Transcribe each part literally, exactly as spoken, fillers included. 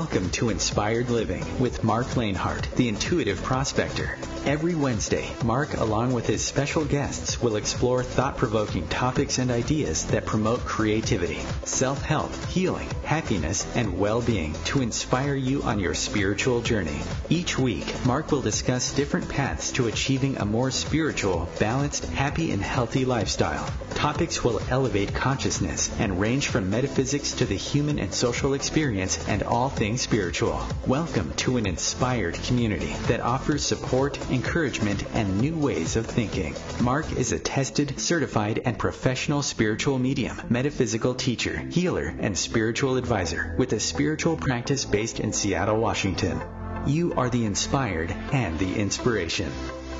Welcome to Inspired Living with Mark Lanehart, the Intuitive Prospector. Every Wednesday, Mark, along with his special guests, will explore thought-provoking topics and ideas that promote creativity, self-help, healing, happiness, and well-being to inspire you on your spiritual journey. Each week, Mark will discuss different paths to achieving a more spiritual, balanced, happy, and healthy lifestyle. Topics will elevate consciousness and range from metaphysics to the human and social experience and all things spiritual. Welcome to an inspired community that offers support, encouragement, and new ways of thinking. Mark is a tested, certified, and professional spiritual medium, metaphysical teacher, healer, and spiritual advisor with a spiritual practice based in Seattle, Washington. You are the inspired and the inspiration.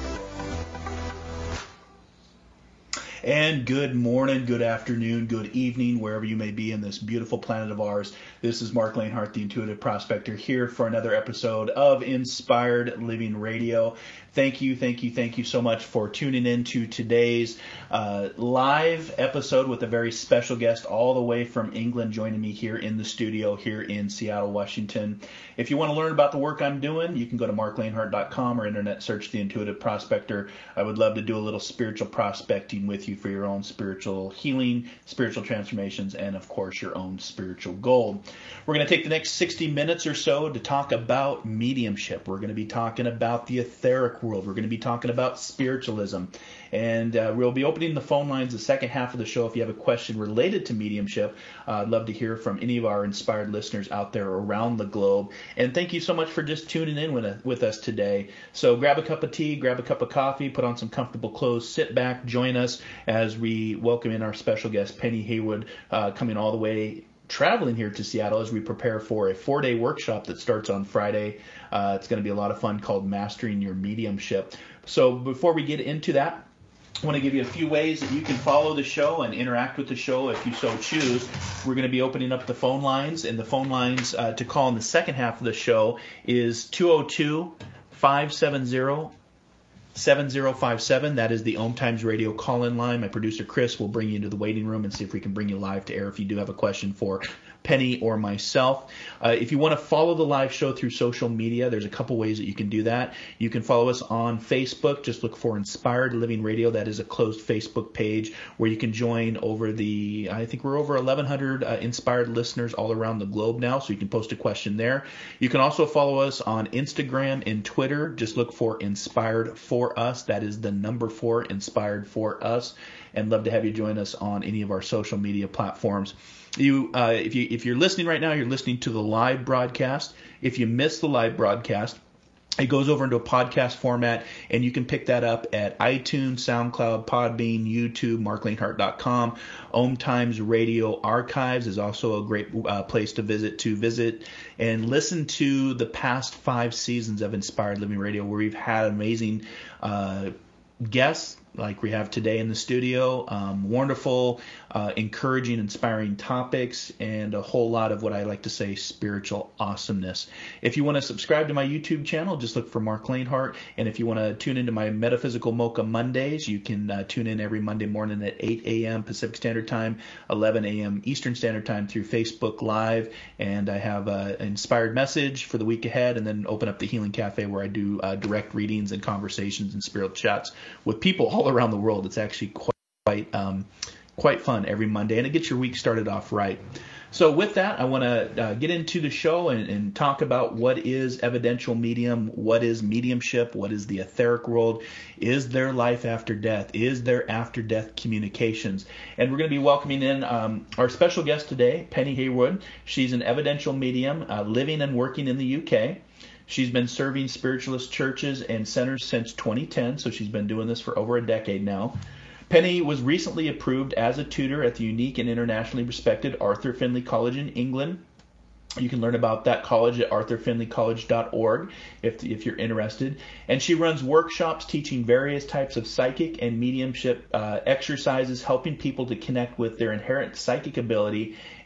And good morning, good afternoon, good evening, wherever you may be in this beautiful planet of ours. This is Mark Lanehart, the Intuitive Prospector, here for another episode of Inspired Living Radio. Thank you, thank you, thank you so much for tuning in to today's uh, live episode with a very special guest all the way from England joining me here in the studio here in Seattle, Washington. If you want to learn about the work I'm doing, you can go to mark lanehart dot com or internet search The Intuitive Prospector. I would love to do a little spiritual prospecting with you for your own spiritual healing, spiritual transformations, and of course your own spiritual goal. We're going to take the next sixty minutes or so to talk about mediumship. We're going to be talking about the etheric world. We're going to be talking about spiritualism. And uh, we'll be opening the phone lines the second half of the show. If you have a question related to mediumship, uh, I'd love to hear from any of our inspired listeners out there around the globe. And thank you so much for just tuning in with, with us today. So grab a cup of tea, grab a cup of coffee, put on some comfortable clothes, sit back, join us as we welcome in our special guest, Penny Haywood, uh, coming all the way traveling here to Seattle as we prepare for a four-day workshop that starts on Friday. Uh, it's going to be a lot of fun called Mastering Your Mediumship. So before we get into that, I want to give you a few ways that you can follow the show and interact with the show if you so choose. We're going to be opening up the phone lines, and the phone lines uh, to call in the second half of the show is two oh two, five seven zero, seven zero five seven. That is the Om Times Radio call-in line. My producer Chris will bring you into the waiting room and see if we can bring you live to air if you do have a question for Penny or myself. Uh, if you want to follow the live show through social media, there's a couple ways that you can do that. You can follow us on Facebook. Just look for Inspired Living Radio. That is a closed Facebook page where you can join over the, I think we're over eleven hundred uh, inspired listeners all around the globe now, so you can post a question there. You can also follow us on Instagram and Twitter. Just look for Inspired For Us. That is the number four, Inspired For Us. And love to have you join us on any of our social media platforms. You, uh, if you, if you're listening right now, you're listening to the live broadcast. If you miss the live broadcast, it goes over into a podcast format, and you can pick that up at iTunes, SoundCloud, Podbean, YouTube, mark lanehart dot com. Om Times Radio Archives is also a great uh, place to visit to visit and listen to the past five seasons of Inspired Living Radio, where we've had amazing uh, guests like we have today in the studio, um, wonderful, uh, encouraging, inspiring topics, and a whole lot of what I like to say spiritual awesomeness. If you want to subscribe to my YouTube channel, just look for Mark Lanehart. And if you want to tune into my Metaphysical Mocha Mondays, you can uh, tune in every Monday morning at eight a.m. Pacific Standard Time, eleven a.m. Eastern Standard Time through Facebook Live. And I have uh, an inspired message for the week ahead, and then open up the Healing Cafe where I do uh, direct readings and conversations and spiritual chats with people all around the world. It's actually quite quite, um, quite fun every Monday, and it gets your week started off right. So with that, I want to uh, get into the show and, and talk about what is evidential medium, what is mediumship, what is the etheric world, is there life after death, is there after-death communications. And we're going to be welcoming in um, our special guest today, Penny Haywood. She's an evidential medium uh, living and working in the U K. She's been serving spiritualist churches and centers since twenty ten, so she's been doing this for over a decade now. Penny was recently approved as a tutor at the unique and internationally respected Arthur Findlay College in England. You can learn about that college at arthur findlay college dot org if, if you're interested. And she runs workshops teaching various types of psychic and mediumship uh, exercises, helping people to connect with their inherent psychic ability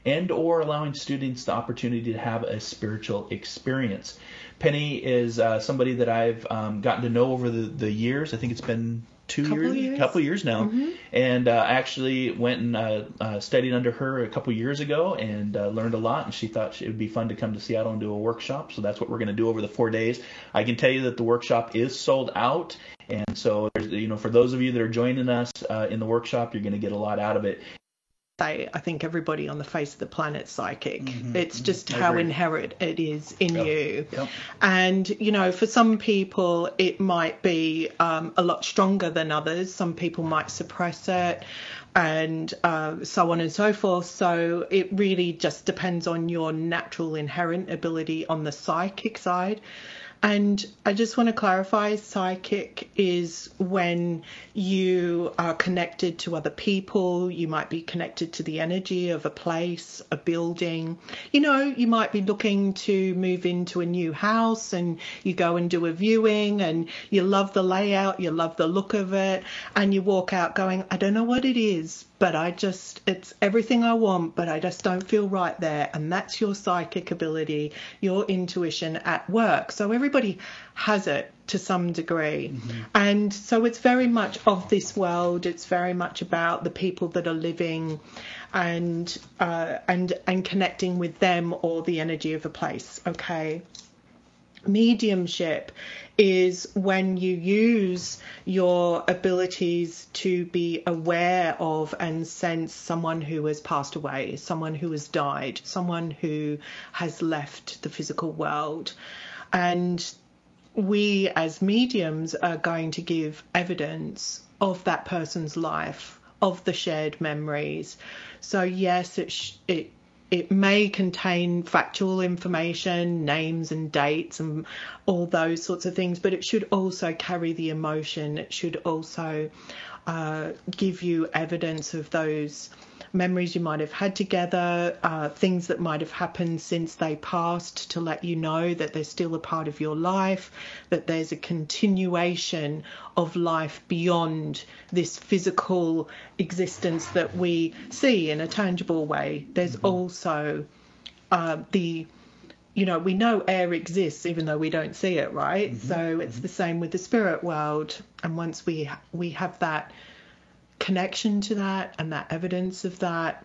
and or allowing students the opportunity to have a spiritual experience. Penny is uh, somebody that I've um, gotten to know over the, the years. I think it's been two couple years, years, couple years now, mm-hmm. and uh, I actually went and uh, uh, studied under her a couple years ago and uh, learned a lot. And she thought it would be fun to come to Seattle and do a workshop. So that's what we're going to do over the four days. I can tell you that the workshop is sold out, and so you know, for those of you that are joining us uh, in the workshop, you're going to get a lot out of it. Say, I think everybody on the face of the planet's psychic. Mm-hmm. It's just I how agree. inherent it is in Yep. you. Yep. And, you know, for some people, it might be um, a lot stronger than others. Some people might suppress it and uh, so on and so forth. So it really just depends on your natural inherent ability on the psychic side. And I just want to clarify, psychic is when you are connected to other people. You might be connected to the energy of a place, a building. You know, you might be looking to move into a new house and you go and do a viewing and you love the layout, you love the look of it, and you walk out going, I don't know what it is, but I just, it's everything I want, but I just don't feel right there. And that's your psychic ability, your intuition at work. So everybody has it to some degree. Mm-hmm. And so it's very much of this world. It's very much about the people that are living and, uh, and, and connecting with them or the energy of a place. Okay. Mediumship is when you use your abilities to be aware of and sense someone who has passed away, someone who has died, someone who has left the physical world. And we as mediums are going to give evidence of that person's life, of the shared memories. So yes, it sh- it It may contain factual information, names and dates and all those sorts of things, but it should also carry the emotion. It should also uh, give you evidence of those memories you might have had together, uh, things that might have happened since they passed, to let you know that they're still a part of your life, that there's a continuation of life beyond this physical existence that we see in a tangible way. There's mm-hmm. also uh, the, you know, we know air exists even though we don't see it, right? Mm-hmm. So it's mm-hmm. the same with the spirit world. And once we we have that connection to that and that evidence of that,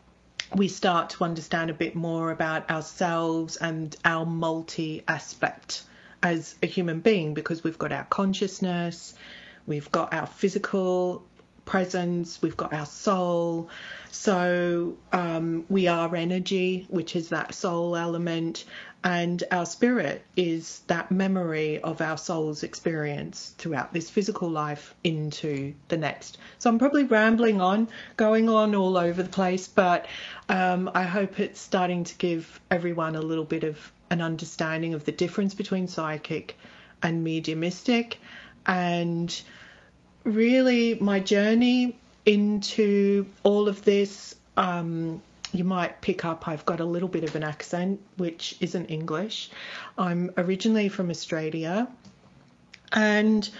we start to understand a bit more about ourselves and our multi-aspect as a human being, because we've got our consciousness, we've got our physical presence, we've got our soul. So um, we are energy, which is that soul element, and our spirit is that memory of our soul's experience throughout this physical life into the next. So I'm probably rambling on, going on all over the place, but um, I hope it's starting to give everyone a little bit of an understanding of the difference between psychic and mediumistic. And really my journey into all of this, um, you might pick up I've got a little bit of an accent, which isn't English. I'm originally from Australia, and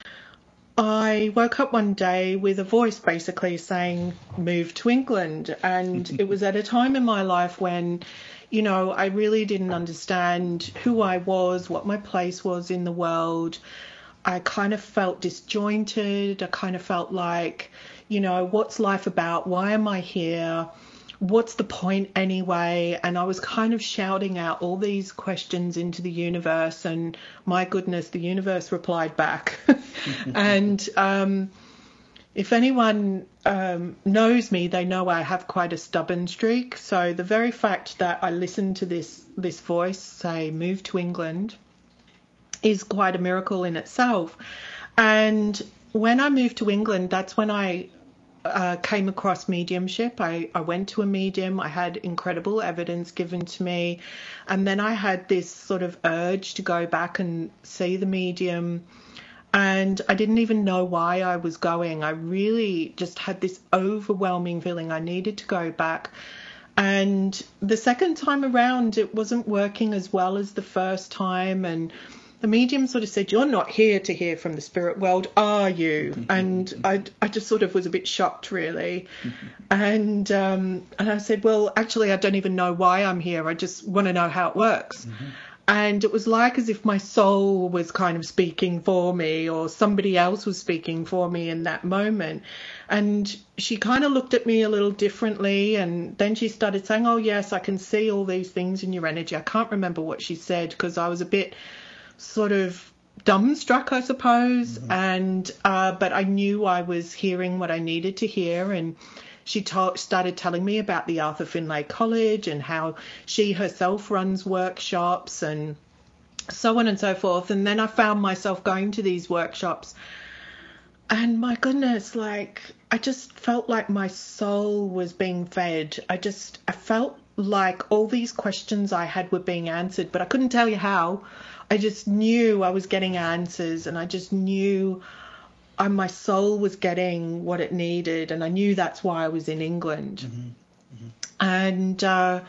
I woke up one day with a voice basically saying, move to England. And it was at a time in my life when, you know, I really didn't understand who I was, what my place was in the world. I kind of felt disjointed. I kind of felt like, you know, what's life about? Why am I here? What's the point anyway? And I was kind of shouting out all these questions into the universe, and my goodness, the universe replied back. And um, if anyone um, knows me, they know I have quite a stubborn streak. So the very fact that I listened to this, this voice say, move to England, is quite a miracle in itself. And when I moved to England, that's when I uh, came across mediumship. I, I went to a medium. I had incredible evidence given to me. And then I had this sort of urge to go back and see the medium. And I didn't even know why I was going. I really just had this overwhelming feeling I needed to go back. And the second time around, it wasn't working as well as the first time. And the medium sort of said, "You're not here to hear from the spirit world, are you?" And I, I just sort of was a bit shocked, really. And um, and I said, "Well, actually, I don't even know why I'm here. I just want to know how it works." Mm-hmm. And it was like as if my soul was kind of speaking for me, or somebody else was speaking for me in that moment. And she kind of looked at me a little differently. And then she started saying, "Oh, yes, I can see all these things in your energy." I can't remember what she said because I was a bit sort of dumbstruck, I suppose. Mm-hmm. And uh, but I knew I was hearing what I needed to hear. And she ta- started telling me about the Arthur Findlay College and how she herself runs workshops and so on and so forth. And then I found myself going to these workshops. And my goodness, like, I just felt like my soul was being fed. I just, I felt like all these questions I had were being answered, but I couldn't tell you how. I just knew I was getting answers, and I just knew I, my soul was getting what it needed, and I knew that's why I was in England. Mm-hmm. Mm-hmm. And uh,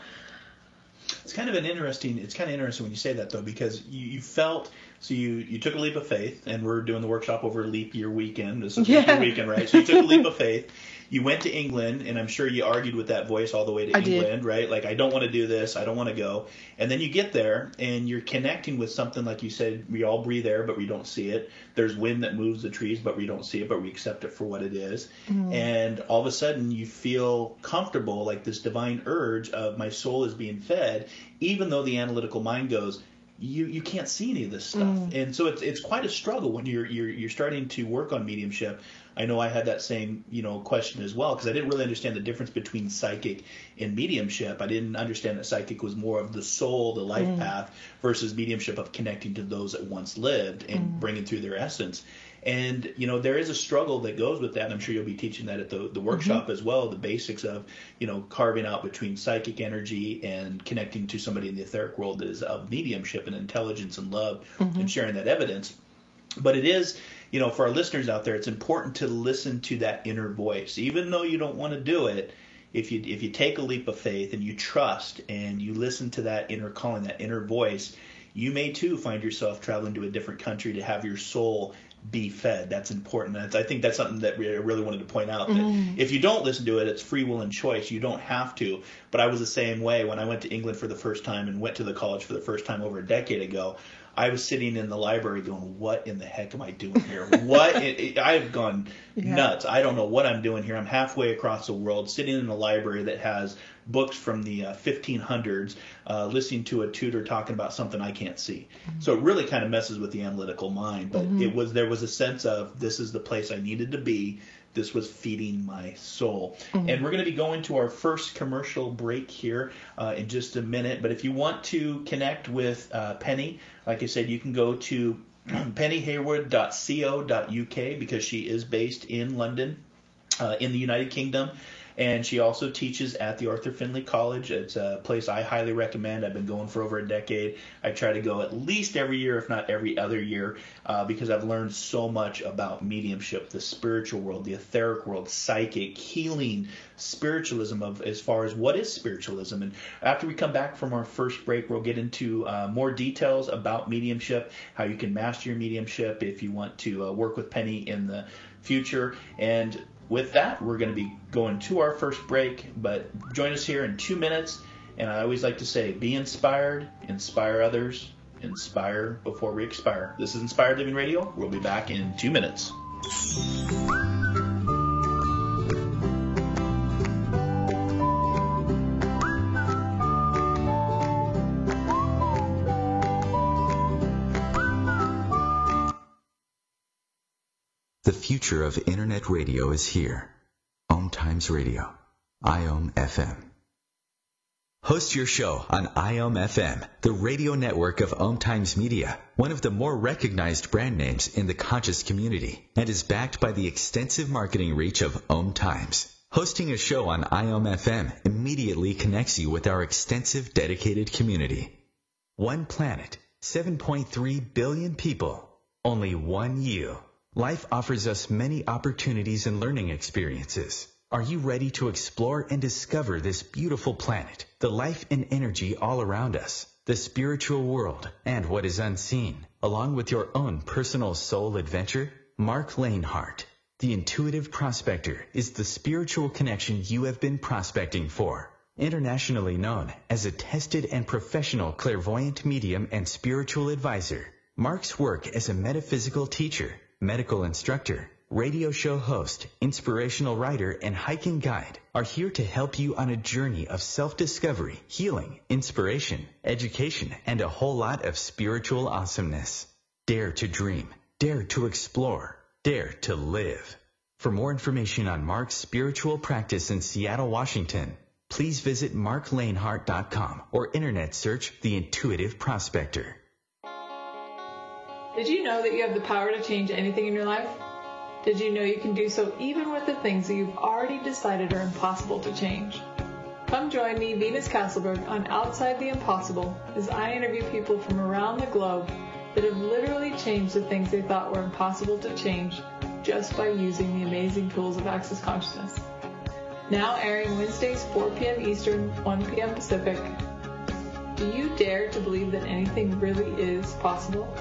it's kind of an interesting. It's kind of interesting when you say that, though, because you, you felt. So you, you took a leap of faith, and we're doing the workshop over leap year weekend. This is yeah. leap year weekend, right? So you took a leap of faith. You went to England, and I'm sure you argued with that voice all the way to I England, did. right? Like, I don't want to do this. I don't want to go. And then you get there, and you're connecting with something, like you said, we all breathe air, but we don't see it. There's wind that moves the trees, but we don't see it, but we accept it for what it is. Mm. And all of a sudden, you feel comfortable, like this divine urge of my soul is being fed, even though the analytical mind goes, You you can't see any of this stuff, mm. and so it's it's quite a struggle when you're you're you're starting to work on mediumship. I know I had that same you know question as well, because I didn't really understand the difference between psychic and mediumship. I didn't understand that psychic was more of the soul, the life mm. path, versus mediumship of connecting to those that once lived and mm. bringing through their essence. And, you know, there is a struggle that goes with that, and I'm sure you'll be teaching that at the, the workshop mm-hmm. as well, the basics of, you know, carving out between psychic energy and connecting to somebody in the etheric world that is of mediumship and intelligence and love mm-hmm. and sharing that evidence. But it is, you know, for our listeners out there, it's important to listen to that inner voice. Even though you don't want to do it, if you if you take a leap of faith and you trust and you listen to that inner calling, that inner voice, you may, too, find yourself traveling to a different country to have your soul be fed. That's important. That's, I think that's something that I really wanted to point out. That mm. if you don't listen to it, it's free will and choice. You don't have to. But I was the same way when I went to England for the first time and went to the college for the first time over a decade ago. I was sitting in the library going, what in the heck am I doing here? What? It, it, I've gone yeah. nuts. I don't know what I'm doing here. I'm halfway across the world sitting in a library that has books from the uh, fifteen hundreds, uh, listening to a tutor talking about something I can't see. Mm-hmm. So it really kind of messes with the analytical mind. But mm-hmm. it was there was a sense of this is the place I needed to be. This was feeding my soul. Mm-hmm. And we're going to be going to our first commercial break here uh, in just a minute. But if you want to connect with uh, Penny, like I said, you can go to penny haywood dot co dot uk because she is based in London, uh, in the United Kingdom. And she also teaches at the Arthur Findlay College. It's a place I highly recommend. I've been going for over a decade. I try to go at least every year, if not every other year, uh, because I've learned so much about mediumship, the spiritual world, the etheric world, psychic, healing, spiritualism, of as far as what is spiritualism. And after we come back from our first break, we'll get into uh, more details about mediumship, how you can master your mediumship if you want to uh, work with Penny in the future. And with that, we're going to be going to our first break, but join us here in two minutes. And I always like to say, be inspired, inspire others, inspire before we expire. This is Inspired Living Radio. We'll be back in two minutes. The future of Internet radio is here. Om Times Radio, I O M F M. Host your show on I O M F M, the radio network of Om Times Media, one of the more recognized brand names in the conscious community, and is backed by the extensive marketing reach of Om Times. Hosting a show on I O M F M immediately connects you with our extensive dedicated community. One planet, seven point three billion people, only one you. Life offers us many opportunities and learning experiences. Are you ready to explore and discover this beautiful planet, the life and energy all around us, the spiritual world, and what is unseen? along with your own personal soul adventure? Mark Lanehart, the Intuitive Prospector, is the spiritual connection you have been prospecting for. Internationally known as a tested and professional clairvoyant medium and spiritual advisor, Mark's work as a metaphysical teacher, medical instructor, radio show host, inspirational writer, and hiking guide are here to help you on a journey of self-discovery, healing, inspiration, education, and a whole lot of spiritual awesomeness. Dare to dream. Dare to explore. Dare to live. For more information on Mark's spiritual practice in Seattle, Washington, please visit mark lanehart dot com or internet search The Intuitive Prospector. Did you know that you have the power to change anything in your life? Did you know you can do so even with the things that you've already decided are impossible to change? Come join me, Venus Castleberg, on Outside the Impossible as I interview people from around the globe that have literally changed the things they thought were impossible to change just by using the amazing tools of Access Consciousness. Now airing Wednesdays, four p.m. Eastern, one p.m. Pacific. Do you dare to believe that anything really is possible?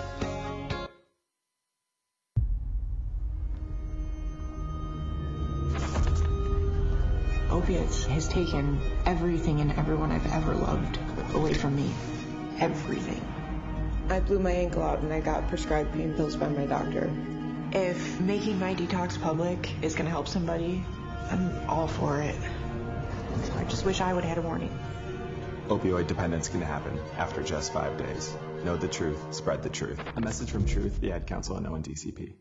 Opiates has taken everything and everyone I've ever loved away from me. Everything. I blew my ankle out and I got prescribed pain pills by my doctor. If making my detox public is going to help somebody, I'm all for it. I just wish I would have had a warning. Opioid dependence can happen after just five days. Know the truth, spread the truth. A message from Truth, the Ad Council, and O N D C P.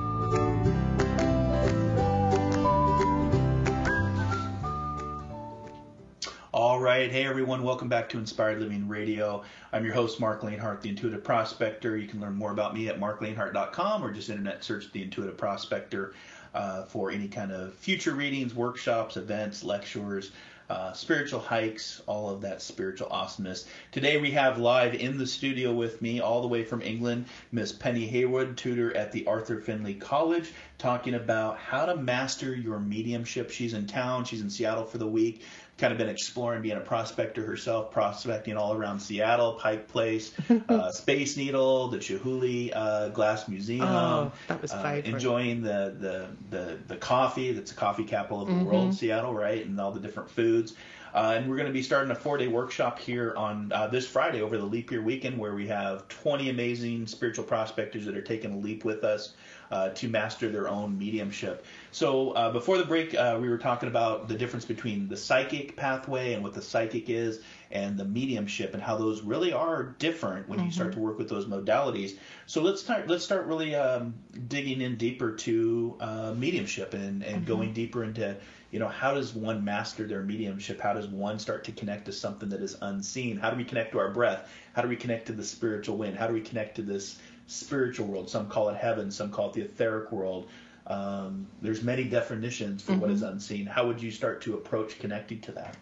All right. Hey, everyone. Welcome back to Inspired Living Radio. I'm your host, Mark Lanehart, the Intuitive Prospector. You can learn more about me at mark lanehart dot com or just internet search the Intuitive Prospector uh, for any kind of future readings, workshops, events, lectures, uh, spiritual hikes, all of that spiritual awesomeness. Today we have live in the studio with me, all the way from England, Miss Penny Haywood, tutor at the Arthur Findlay College, talking about how to master your mediumship. She's in town. She's in Seattle for the week. Kind of been exploring being a prospector herself, prospecting all around Seattle, Pike Place, uh, Space Needle, the Chihuly uh, Glass Museum. Oh, that was uh, favorite. Enjoying the, the, the, the coffee. That's the coffee capital of the mm-hmm. world, Seattle, right? And all the different foods. Uh, and we're going to be starting a four-day workshop here on uh, this Friday over the leap year weekend, where we have twenty amazing spiritual prospectors that are taking a leap with us uh, to master their own mediumship. So uh, before the break, uh, we were talking about the difference between the psychic pathway and what the psychic is, and the mediumship, and how those really are different when mm-hmm. you start to work with those modalities. So let's start. Let's start really um, digging in deeper to uh, mediumship and, and mm-hmm. going deeper into, you know, how does one master their mediumship? How does one start to connect to something that is unseen? How do we connect to our breath? How do we connect to the spiritual wind? How do we connect to this spiritual world? Some call it heaven. Some call it the etheric world. Um, there's many definitions for mm-hmm. what is unseen. How would you start to approach connecting to that?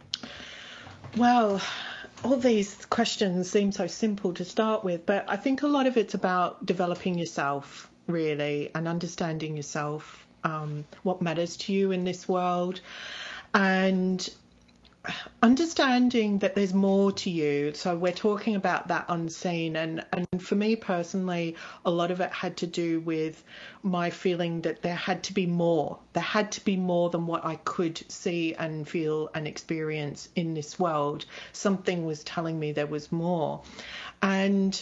Well, all these questions seem so simple to start with, but I think a lot of it's about developing yourself, really, and understanding yourself, um, what matters to you in this world, and understanding that there's more to you. So we're talking about that unseen, and, and for me personally, a lot of it had to do with my feeling that there had to be more. There had to be more than what I could see and feel and experience in this world. Something was telling me there was more. And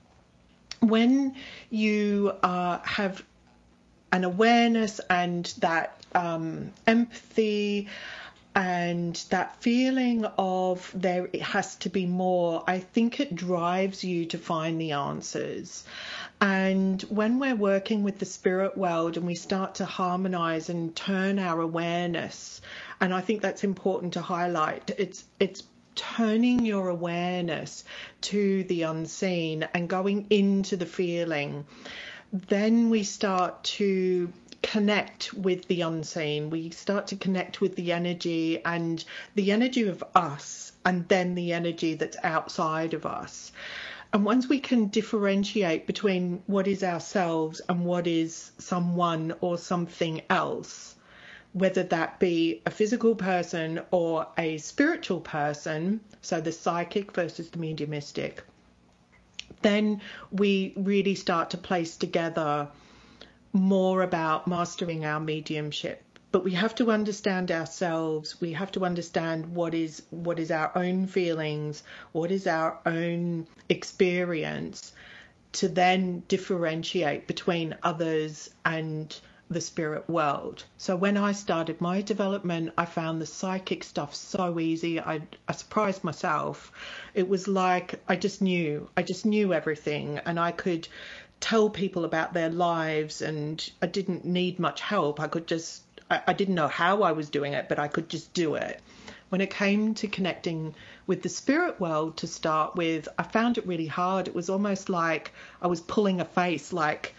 when you uh, have an awareness and that um, empathy and that feeling of there it has to be more, I think it drives you to find the answers. And when we're working with the spirit world and we start to harmonize and turn our awareness, and I think that's important to highlight, it's it's turning your awareness to the unseen and going into the feeling, then we start to connect with the unseen. We start to connect with the energy, and the energy of us, and then the energy that's outside of us. And once we can differentiate between what is ourselves and what is someone or something else, whether that be a physical person or a spiritual person, so the psychic versus the mediumistic, then we really start to place together more about mastering our mediumship. But we have to understand ourselves. We have to understand what is what is our own feelings, what is our own experience, to then differentiate between others and the spirit world. So when I started my development, I found the psychic stuff so easy. I, I surprised myself. It was like I just knew. I just knew everything, and I could tell people about their lives, and I didn't need much help. I could just, I, I didn't know how I was doing it, but I could just do it. When it came to connecting with the spirit world to start with, I found it really hard. It was almost like I was pulling a face, like,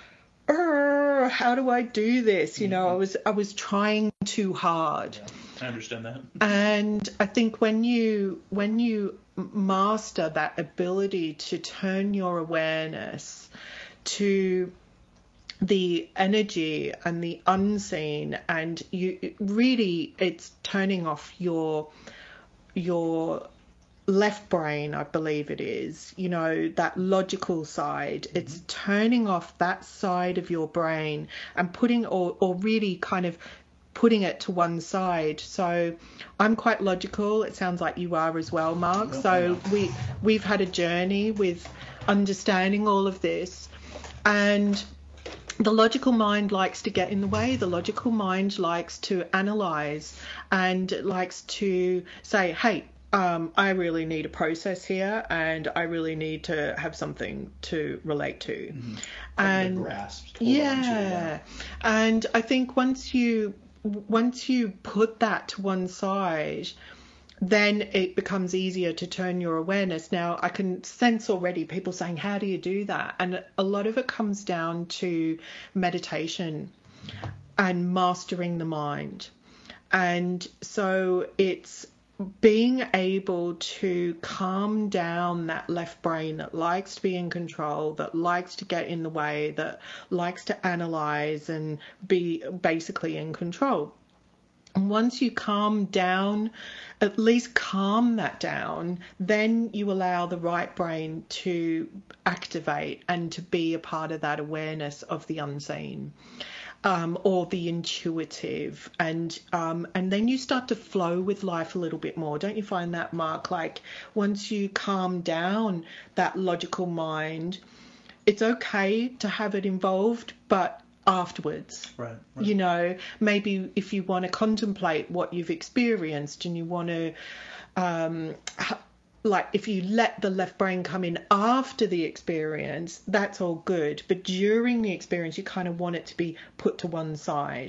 how do I do this? You know, I was I was trying too hard. Yeah, I understand that. And I think when you when you master that ability to turn your awareness to the energy and the unseen, and you really, it's turning off your your left brain, I believe it is, you know, that logical side. Mm-hmm. It's turning off that side of your brain and putting, or, or really kind of putting it to one side. So I'm quite logical. It sounds like you are as well, Mark. Oh, so yeah. we, we've had a journey with understanding all of this, and the logical mind likes to get in the way. The logical mind likes to analyze and likes to say, hey, Um, I really need a process here, and I really need to have something to relate to. Mm-hmm. And grasp, yeah, and I think once you once you put that to one side, then it becomes easier to turn your awareness. Now, I can sense already people saying, how do you do that? And a lot of it comes down to meditation and mastering the mind. And so it's being able to calm down that left brain that likes to be in control, that likes to get in the way, that likes to analyze and be basically in control. And once you calm down, at least calm that down, then you allow the right brain to activate and to be a part of that awareness of the unseen. Um, or the intuitive, and um, and then you start to flow with life a little bit more. Don't you find that, Mark? Like, once you calm down that logical mind, it's okay to have it involved, but afterwards. Right, right. You know, maybe if you want to contemplate what you've experienced and you want to, um, like if you let the left brain come in after the experience, that's all good. But during the experience, you kind of want it to be put to one side.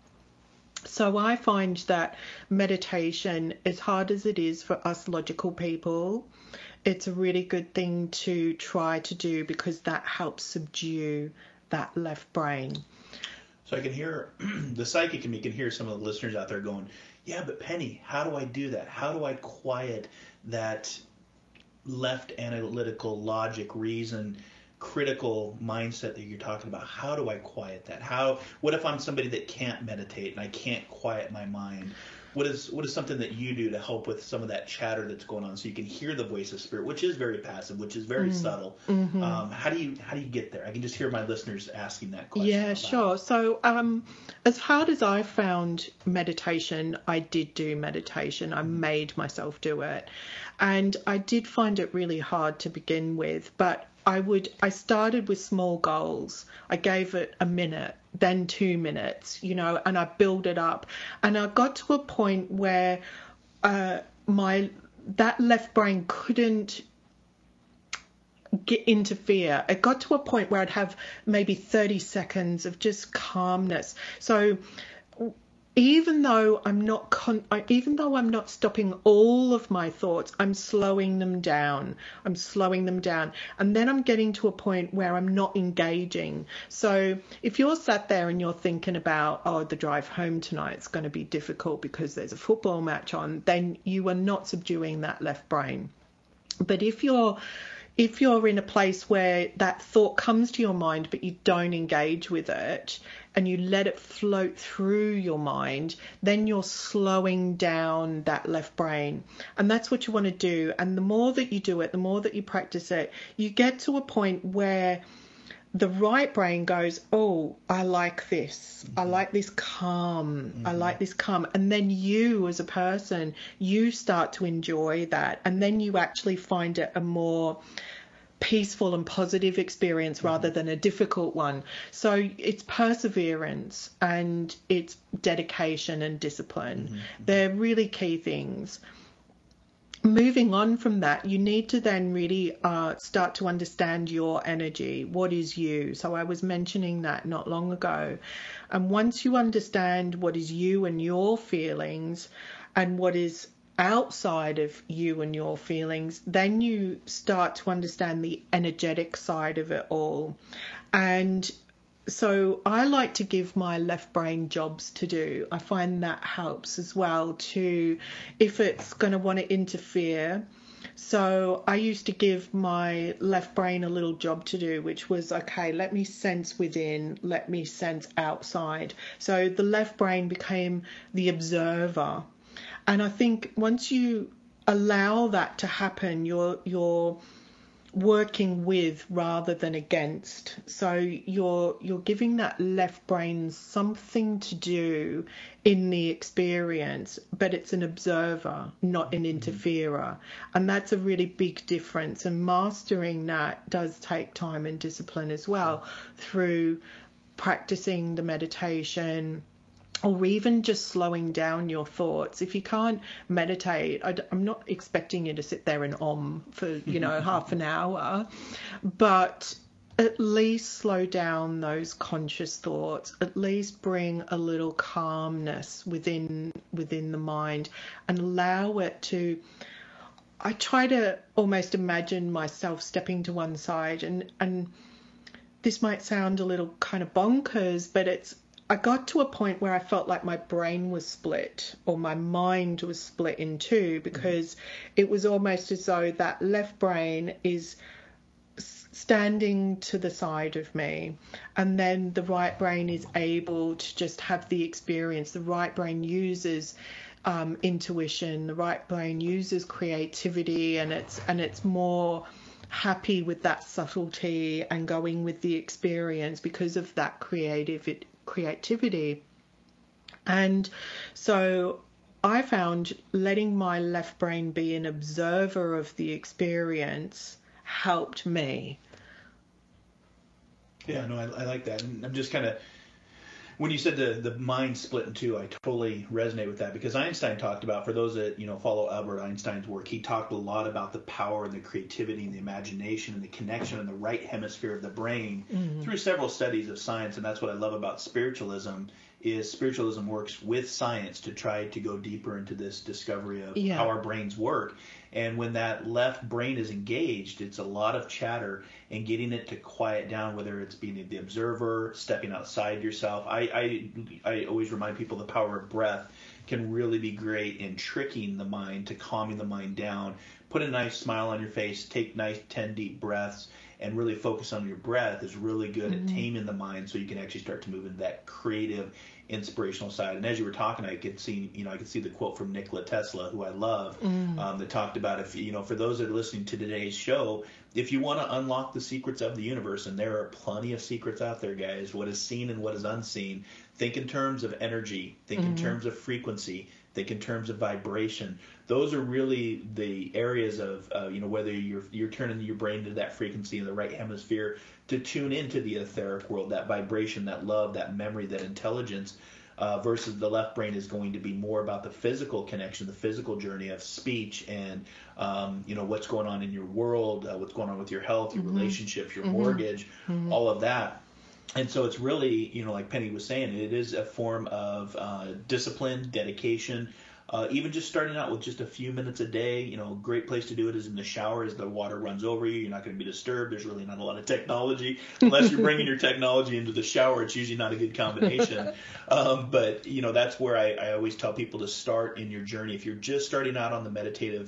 So I find that meditation, as hard as it is for us logical people, it's a really good thing to try to do, because that helps subdue that left brain. So I can hear, the psychic in me can hear some of the listeners out there going, yeah, but Penny, how do I do that? How do I quiet that left analytical logic, reason, critical mindset that you're talking about? How do I quiet that? How? What if I'm somebody that can't meditate and I can't quiet my mind? What is what is something that you do to help with some of that chatter that's going on, so you can hear the voice of spirit, which is very passive, which is very mm-hmm. subtle? Mm-hmm. Um, how do you how do you get there? I can just hear my listeners asking that question. Yeah, sure. It. So um, as hard as I found meditation, I did do meditation. I mm-hmm. made myself do it, and I did find it really hard to begin with. But I would I started with small goals. I gave it a minute, then two minutes, you know, and I built it up. And I got to a point where uh, my that left brain couldn't get interfere. It got to a point where I'd have maybe thirty seconds of just calmness. So even though I'm not con- even though I'm not stopping all of my thoughts, I'm slowing them down. I'm slowing them down. And then I'm getting to a point where I'm not engaging. So if you're sat there and you're thinking about, oh, the drive home tonight is going to be difficult because there's a football match on, then you are not subduing that left brain. But if you're if you're in a place where that thought comes to your mind but you don't engage with it and you let it float through your mind, then you're slowing down that left brain. And that's what you want to do. And the more that you do it, the more that you practice it, you get to a point where the right brain goes, oh, I like this. Mm-hmm. I like this calm. Mm-hmm. I like this calm. And then you as a person, you start to enjoy that. And then you actually find it a more peaceful and positive experience mm-hmm. rather than a difficult one. So it's perseverance and it's dedication and discipline. Mm-hmm. They're really key things. Moving on from that, you need to then really uh, start to understand your energy. What is you? So I was mentioning that not long ago. And once you understand what is you and your feelings and what is outside of you and your feelings, then you start to understand the energetic side of it all. And so I like to give my left brain jobs to do. I find that helps as well to, if it's going to want to interfere. So I used to give my left brain a little job to do, which was, okay, let me sense within, let me sense outside. So the left brain became the observer. And I think once you allow that to happen, you're, you're working with rather than against. So you're you're giving that left brain something to do in the experience, but it's an observer, not an interferer. And that's a really big difference. And mastering that does take time and discipline as well, through practicing the meditation, or even just slowing down your thoughts. If you can't meditate, I, I'm not expecting you to sit there and om for, you know, half an hour, but at least slow down those conscious thoughts, at least bring a little calmness within within the mind and allow it to... I try to almost imagine myself stepping to one side, and, and this might sound a little kind of bonkers, but it's I got to a point where I felt like my brain was split, or my mind was split in two, because mm-hmm. it was almost as though that left brain is standing to the side of me, and then the right brain is able to just have the experience. The right brain uses um, intuition. The right brain uses creativity, and it's and it's more happy with that subtlety and going with the experience because of that creative it, creativity. And so I found letting my left brain be an observer of the experience helped me. Yeah, no, I, I like that. And I'm just kind of, when you said the, the mind split in two, I totally resonate with that, because Einstein talked about, for those that, you know, follow Albert Einstein's work, he talked a lot about the power and the creativity and the imagination and the connection in the right hemisphere of the brain mm-hmm. through several studies of science. And that's what I love about spiritualism, is spiritualism works with science to try to go deeper into this discovery of yeah. how our brains work. And when that left brain is engaged, it's a lot of chatter, and getting it to quiet down, whether it's being the observer, stepping outside yourself. I, I, I always remind people the power of breath can really be great in tricking the mind to calming the mind down. Put a nice smile on your face, take nice ten deep breaths, and really focus on your breath is really good mm-hmm. at taming the mind, so you can actually start to move into that creative, inspirational side. And as you were talking, I could see, you know, I could see the quote from Nikola Tesla, who I love, mm. um, that talked about, if you know, for those that are listening to today's show, if you want to unlock the secrets of the universe, and there are plenty of secrets out there, guys, what is seen and what is unseen, think in terms of energy, think mm-hmm. in terms of frequency, think in terms of vibration. Those are really the areas of, uh, you know, whether you're you're turning your brain to that frequency in the right hemisphere to tune into the etheric world, that vibration, that love, that memory, that intelligence, uh, versus the left brain is going to be more about the physical connection, the physical journey of speech and, um, you know, what's going on in your world, uh, what's going on with your health, your mm-hmm. relationships, your mm-hmm. mortgage, mm-hmm. all of that. And so it's really, you know, like Penny was saying, it is a form of uh, discipline, dedication, uh, even just starting out with just a few minutes a day. You know, a great place to do it is in the shower as the water runs over you. You're not going to be disturbed. There's really not a lot of technology. Unless you're bringing your technology into the shower, it's usually not a good combination. um, but, you know, that's where I, I always tell people to start in your journey. If you're just starting out on the meditative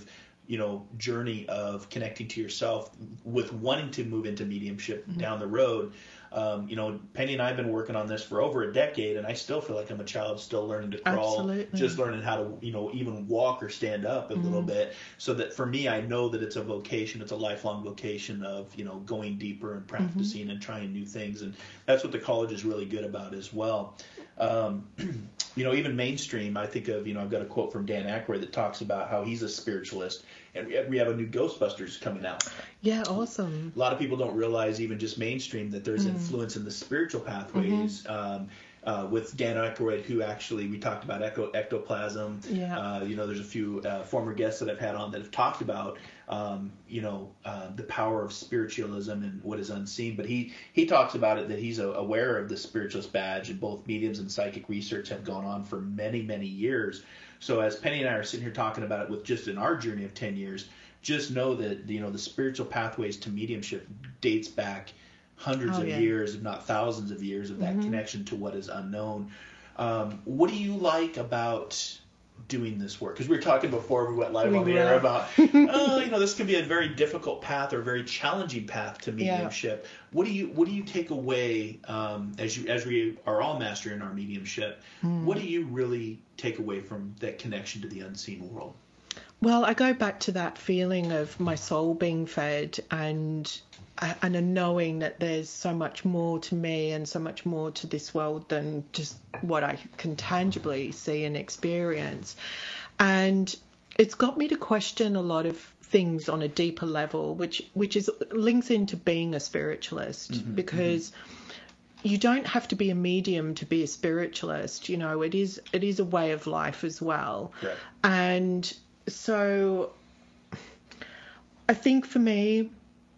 you know, journey of connecting to yourself with wanting to move into mediumship mm-hmm. down the road. Um, you know, Penny and I have been working on this for over a decade, and I still feel like I'm a child still learning to crawl, Absolutely. just learning how to, you know, even walk or stand up a mm-hmm. little bit. So that for me, I know that it's a vocation, it's a lifelong vocation of, you know, going deeper and practicing mm-hmm. and trying new things. And that's what the college is really good about as well. Um, you know, even mainstream, I think of, you know, I've got a quote from Dan Aykroyd that talks about how he's a spiritualist, and we have a new Ghostbusters coming out. Yeah, awesome. A lot of people don't realize, even just mainstream, that there's mm. influence in the spiritual pathways. Mm-hmm. Um, uh, with Dan Aykroyd, who actually, we talked about echo, ectoplasm. Yeah. Uh, you know, there's a few uh, former guests that I've had on that have talked about, um, you know, uh, the power of spiritualism and what is unseen. But he, he talks about it that he's a, aware of the spiritualist badge, and both mediums and psychic research have gone on for many, many years. So as Penny and I are sitting here talking about it with just in our journey of ten years, just know that, you know, the spiritual pathways to mediumship dates back hundreds oh, of yeah. years, if not thousands of years, of that mm-hmm. connection to what is unknown. Um, what do you like about doing this work? Because we were talking before we went live we on the will. air about, oh, you know, this can be a very difficult path or a very challenging path to mediumship. Yeah. What do you What do you take away um, as you as we are all mastering our mediumship? Mm. What do you really take away from that connection to the unseen world? Well, I go back to that feeling of my soul being fed, and and a knowing that there's so much more to me and so much more to this world than just what I can tangibly see and experience. And it's got me to question a lot of things on a deeper level, which which is links into being a spiritualist, mm-hmm, because mm-hmm. you don't have to be a medium to be a spiritualist. You know, it is it is a way of life as well. Right. And so I think for me,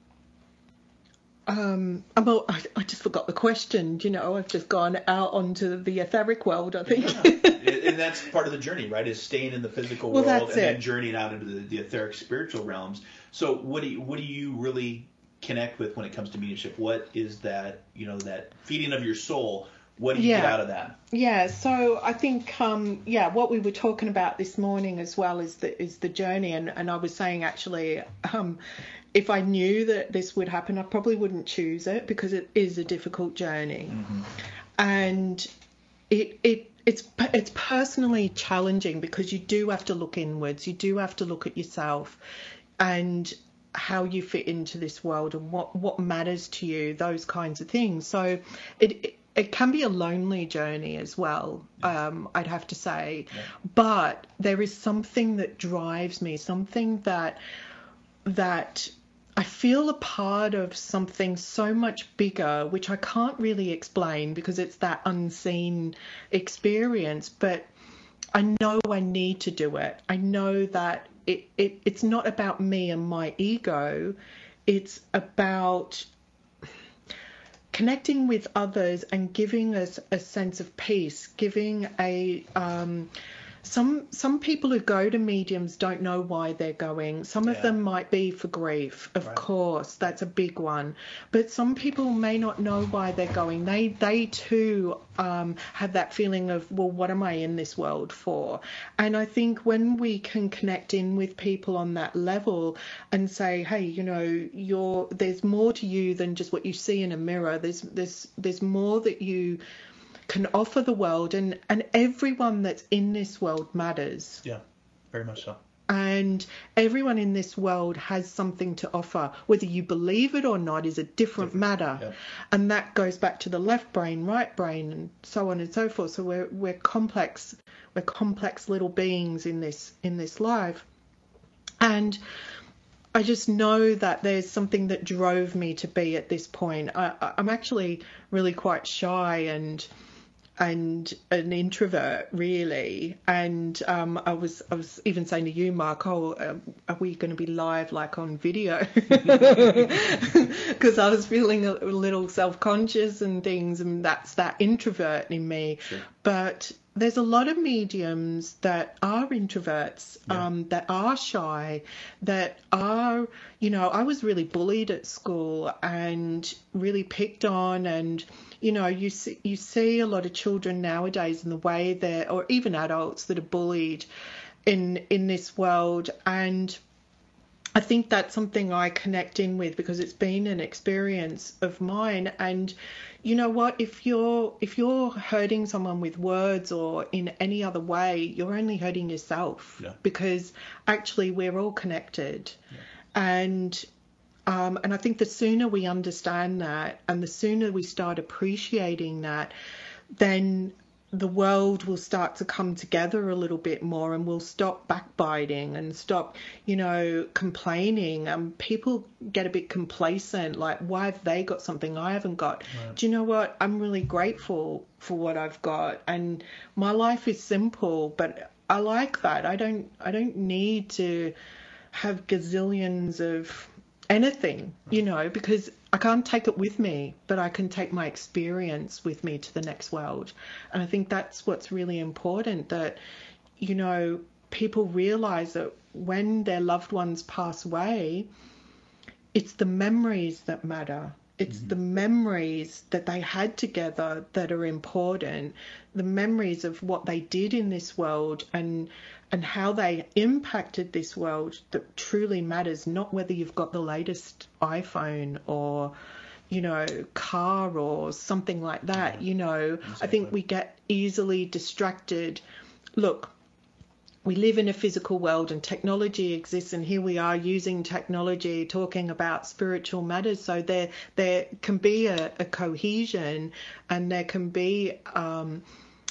Um, I'm all, I, I just forgot the question. You know, I've just gone out onto the etheric world, I think. Yeah. And that's part of the journey, right? Is staying in the physical well, world and it. then journeying out into the, the etheric spiritual realms. So what do you, what do you really connect with when it comes to mediumship? What is that, you know, that feeding of your soul? What do you yeah. get out of that? Yeah, so I think, um, yeah, what we were talking about this morning as well is the, is the journey. And, and I was saying, actually, um, if I knew that this would happen, I probably wouldn't choose it, because it is a difficult journey. Mm-hmm. And it it it's it's personally challenging, because you do have to look inwards. You do have to look at yourself and how you fit into this world and what, what matters to you, those kinds of things. So it, it It can be a lonely journey as well, um, I'd have to say. Yeah. But there is something that drives me, something that that I feel a part of something so much bigger, which I can't really explain because it's that unseen experience. But I know I need to do it. I know that it, it it's not about me and my ego. It's about connecting with others and giving us a sense of peace, giving a um, some some people who go to mediums don't know why they're going. Some yeah. of them might be for grief, of right. course, that's a big one. But some people may not know why they're going. They they too um, have that feeling of, well, what am I in this world for? And I think when we can connect in with people on that level and say, hey, you know, you're there's more to you than just what you see in a mirror. There's there's there's more that you can offer the world, and, and everyone that's in this world matters. Yeah, very much so. And everyone in this world has something to offer. Whether you believe it or not is a different, different. matter. Yeah. And that goes back to the left brain, right brain, and so on and so forth. So we're we're complex, we're complex little beings in this in this life. And I just know that there's something that drove me to be at this point. I, I'm actually really quite shy and and an introvert, really. And um, I was I was even saying to you, Mark, oh, uh, are we going to be live, like, on video? Because I was feeling a little self-conscious and things, and that's that introvert in me. Sure. But there's a lot of mediums that are introverts, yeah. um, that are shy, that are, you know, I was really bullied at school and really picked on, and, you know, you see, you see a lot of children nowadays in the way they're, or even adults that are bullied in in this world. And I think that's something I connect in with because it's been an experience of mine. And you know what, if you're if you're hurting someone with words or in any other way, you're only hurting yourself. Yeah. Because actually we're all connected. Yeah. And um, and I think the sooner we understand that and the sooner we start appreciating that, then the world will start to come together a little bit more, and we'll stop backbiting and stop, you know, complaining. And people get a bit complacent, like, why have they got something I haven't got? Right. Do you know what? I'm really grateful for what I've got, and my life is simple, but I like that. I don't, I don't need to have gazillions of anything, you know, because I can't take it with me, but I can take my experience with me to the next world. And I think that's what's really important, that, you know, people realize that when their loved ones pass away, it's the memories that matter. It's mm-hmm. the memories that they had together that are important, the memories of what they did in this world and and how they impacted this world that truly matters, not whether you've got the latest iPhone or, you know, car or something like that. You know, exactly. I think we get easily distracted. Look, we live in a physical world and technology exists, and here we are using technology, talking about spiritual matters. So there there can be a, a cohesion, and there can be um,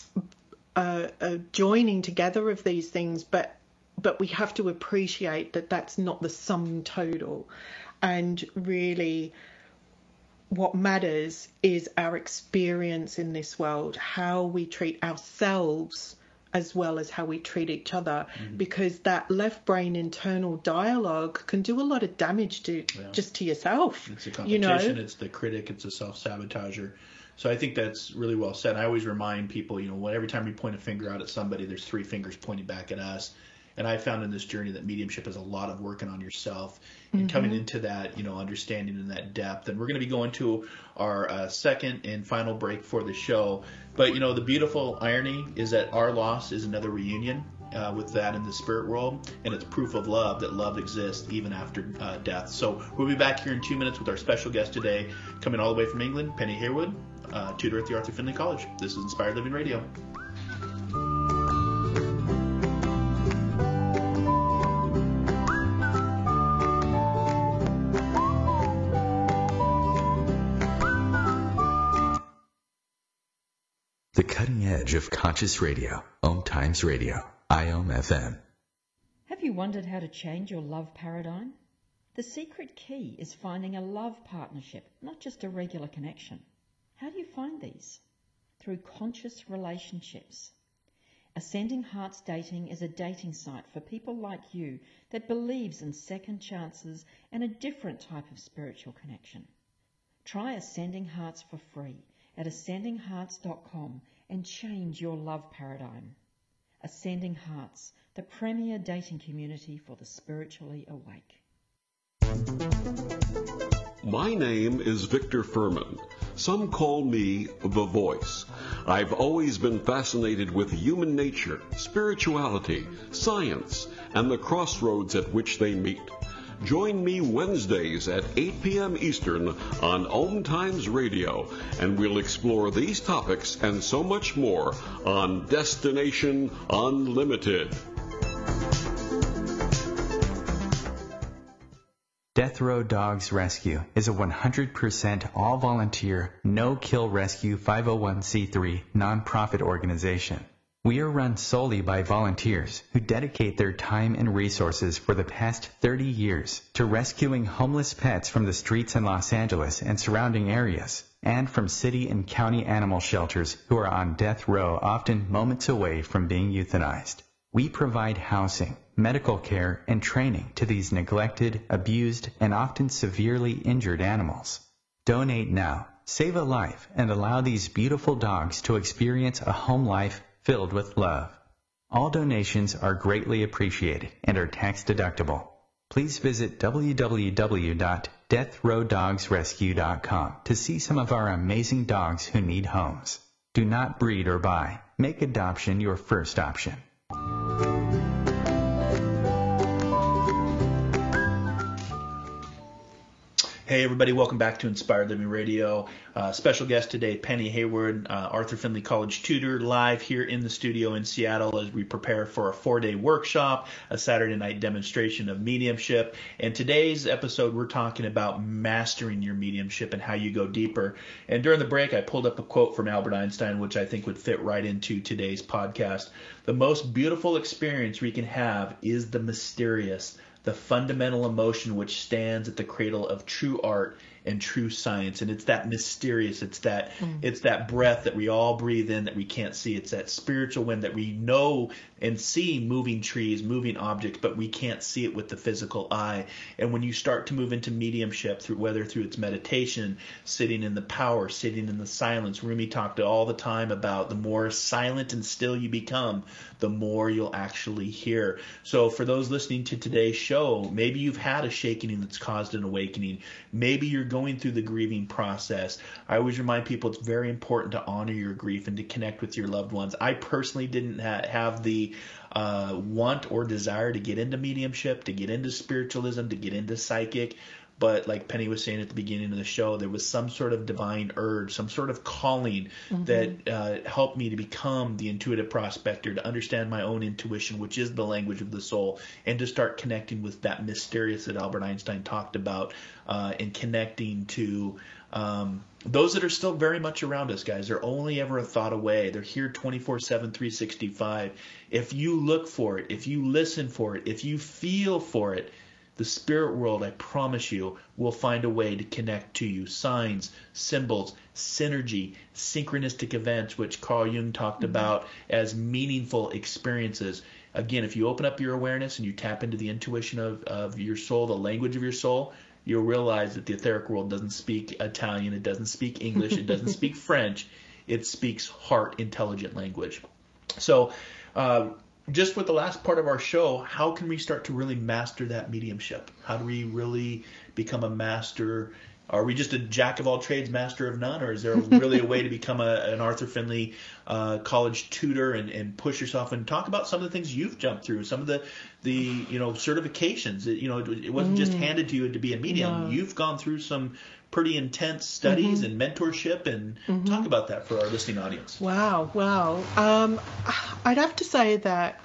a, a joining together of these things, but but we have to appreciate that that's not the sum total. And really what matters is our experience in this world, how we treat ourselves as well as how we treat each other, mm-hmm. because that left brain internal dialogue can do a lot of damage to yeah. just to yourself. It's a competition, you know? It's the critic, it's a self-sabotager. So I think that's really well said. I always remind people, you know, every time we point a finger out at somebody, there's three fingers pointing back at us. And I found in this journey that mediumship is a lot of working on yourself and mm-hmm. coming into that, you know, understanding and that depth. And we're going to be going to our uh, second and final break for the show. But, you know, the beautiful irony is that our loss is another reunion uh, with that in the spirit world. And it's proof of love, that love exists even after uh, death. So we'll be back here in two minutes with our special guest today, coming all the way from England, Penny Haywood, uh, tutor at the Arthur Findlay College. This is Inspired Living Radio. The cutting edge of conscious radio, Om Times Radio, I O M F M. Have you wondered how to change your love paradigm? The secret key is finding a love partnership, not just a regular connection. How do you find these? Through conscious relationships. Ascending Hearts Dating is a dating site for people like you that believes in second chances and a different type of spiritual connection. Try Ascending Hearts for free at ascending hearts dot com and change your love paradigm. Ascending Hearts, the premier dating community for the spiritually awake. My name is Victor Furman. Some call me The Voice. I've always been fascinated with human nature, spirituality, science, and the crossroads at which they meet. Join me Wednesdays at eight p.m. Eastern on Om Times Radio, and we'll explore these topics and so much more on Destination Unlimited. Death Row Dogs Rescue is a one hundred percent all-volunteer, no-kill rescue five oh one c three nonprofit organization. We are run solely by volunteers who dedicate their time and resources for the past thirty years to rescuing homeless pets from the streets in Los Angeles and surrounding areas, and from city and county animal shelters who are on death row, often moments away from being euthanized. We provide housing, medical care, and training to these neglected, abused, and often severely injured animals. Donate now, save a life, and allow these beautiful dogs to experience a home life filled with love. All donations are greatly appreciated and are tax deductible. Please visit w w w dot death row dogs rescue dot com to see some of our amazing dogs who need homes. Do not breed or buy. Make adoption your first option. Hey everybody, welcome back to Inspired Living Radio. Uh, special guest today, Penny Hayward, uh, Arthur Findlay College tutor, live here in the studio in Seattle as we prepare for a four-day workshop, a Saturday night demonstration of mediumship. And today's episode, we're talking about mastering your mediumship and how you go deeper. And during the break, I pulled up a quote from Albert Einstein, which I think would fit right into today's podcast. The most beautiful experience we can have is the mysterious, the fundamental emotion which stands at the cradle of true art and true science. And it's that mysterious, it's that mm. it's that breath that we all breathe in that we can't see. It's that spiritual wind that we know and see moving trees, moving objects, but we can't see it with the physical eye. And when you start to move into mediumship, through whether through its meditation, sitting in the power, sitting in the silence, Rumi talked all the time about the more silent and still you become, the more you'll actually hear. So for those listening to today's show, maybe you've had a shaking that's caused an awakening. Maybe you're going through the grieving process. I always remind people it's very important to honor your grief and to connect with your loved ones. I personally didn't ha- have the uh, want or desire to get into mediumship, to get into spiritualism, to get into psychic. But like Penny was saying at the beginning of the show, there was some sort of divine urge, some sort of calling mm-hmm. that uh, helped me to become the intuitive prospector, to understand my own intuition, which is the language of the soul, and to start connecting with that mysterious that Albert Einstein talked about, uh, and connecting to um, those that are still very much around us, guys. They're only ever a thought away. They're here twenty-four seven, three sixty-five. If you look for it, if you listen for it, if you feel for it, the spirit world, I promise you, will find a way to connect to you. Signs, symbols, synergy, synchronistic events, which Carl Jung talked mm-hmm. about as meaningful experiences. Again, if you open up your awareness and you tap into the intuition of, of your soul, the language of your soul, you'll realize that the etheric world doesn't speak Italian, it doesn't speak English, it doesn't speak French. It speaks heart intelligent language. So, uh, just with the last part of our show, how can we start to really master that mediumship? How do we really become a master? Are we just a jack of all trades, master of none? Or is there really a way to become a, an Arthur Findlay uh, college tutor and, and push yourself and talk about some of the things you've jumped through, some of the, the you know, certifications? It, you know, it, it wasn't mm. just handed to you to be a medium. No. You've gone through some pretty intense studies mm-hmm. and mentorship, and mm-hmm. talk about that for our listening audience. Wow, wow. Um, I'd have to say that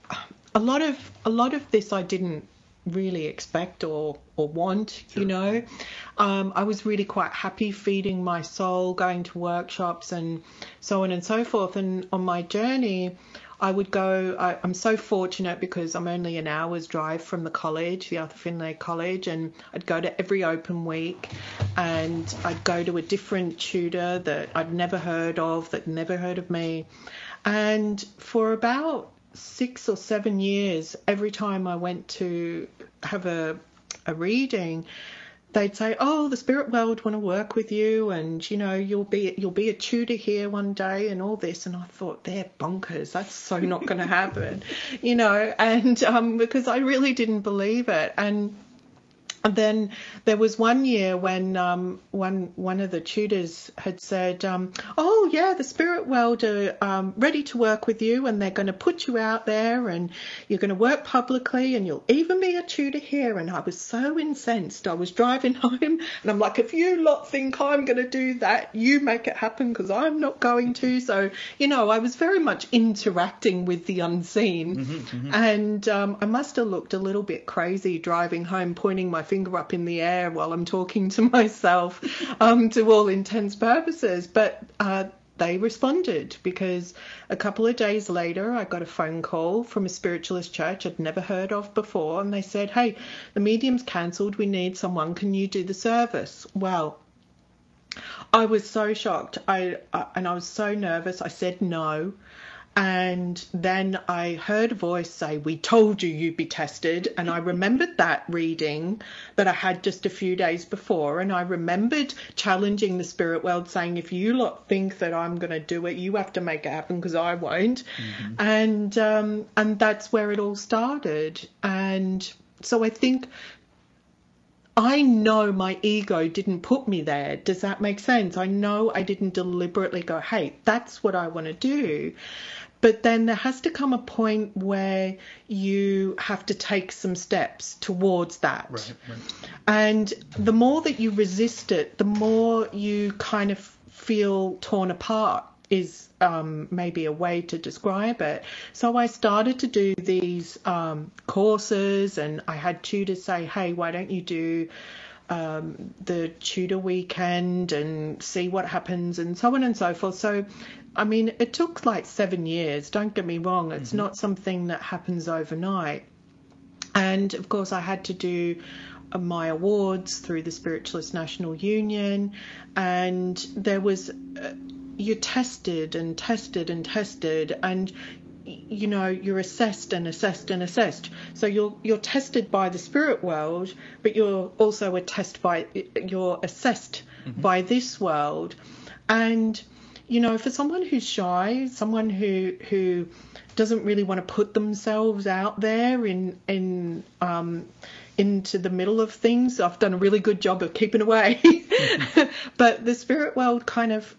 a lot of a lot of this I didn't really expect or or want, sure. you know. Um, I was really quite happy feeding my soul, going to workshops and so on and so forth. And on my journey, I would go, I, I'm so fortunate because I'm only an hour's drive from the college, the Arthur Findlay College, and I'd go to every open week and I'd go to a different tutor that I'd never heard of, that never heard of me. And for about six or seven years, every time I went to have a, a reading, they'd say, oh, the spirit world want to work with you, and, you know, you'll be you'll be a tutor here one day and all this. And I thought, they're bonkers. That's so not going to happen, you know, and um, because I really didn't believe it. And And then there was one year when um, one one of the tutors had said, um, oh, yeah, the spirit world are um, ready to work with you, and they're going to put you out there and you're going to work publicly and you'll even be a tutor here. And I was so incensed. I was driving home and I'm like, if you lot think I'm going to do that, you make it happen, because I'm not going to. So, you know, I was very much interacting with the unseen. Mm-hmm, mm-hmm. And um, I must have looked a little bit crazy driving home, pointing my finger up in the air while I'm talking to myself, um, to all intents purposes. But uh, they responded, because a couple of days later I got a phone call from a spiritualist church I'd never heard of before, and they said, hey, the medium's cancelled, we need someone, can you do the service? Well, I was so shocked, I uh, and I was so nervous. I said no. And then I heard a voice say, we told you you'd be tested. And I remembered that reading that I had just a few days before. And I remembered challenging the spirit world, saying, if you lot think that I'm going to do it, you have to make it happen, because I won't. Mm-hmm. And um, and that's where it all started. And so I think I know my ego didn't put me there. Does that make sense? I know I didn't deliberately go, hey, that's what I want to do. But then there has to come a point where you have to take some steps towards that. Right, right. And the more that you resist it, the more you kind of feel torn apart, is um, maybe a way to describe it. So I started to do these um, courses, and I had tutors say, hey, why don't you do um, the tutor weekend and see what happens, and so on and so forth. So, I mean, it took like seven years. Don't get me wrong. It's mm-hmm. not something that happens overnight. And, of course, I had to do my awards through the Spiritualist National Union, and there was... Uh, you're tested and tested and tested, and you know you're assessed and assessed and assessed. So you're you're tested by the spirit world, but you're also a test by you're assessed mm-hmm. by this world. And you know, for someone who's shy, someone who who doesn't really want to put themselves out there in in um into the middle of things, I've done a really good job of keeping away. Mm-hmm. But the spirit world kind of,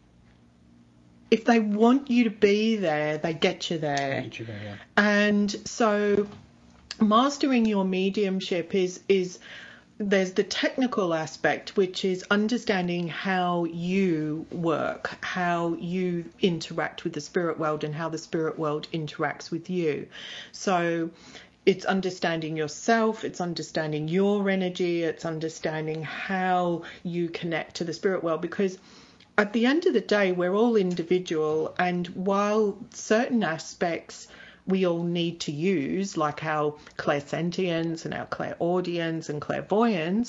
if they want you to be there, they get you there. Get you there, yeah. And so mastering your mediumship is, is there's the technical aspect, which is understanding how you work, how you interact with the spirit world, and how the spirit world interacts with you. So it's understanding yourself, it's understanding your energy, it's understanding how you connect to the spirit world, because at the end of the day, we're all individual, and while certain aspects we all need to use, like our clairsentience and our clairaudience and clairvoyance,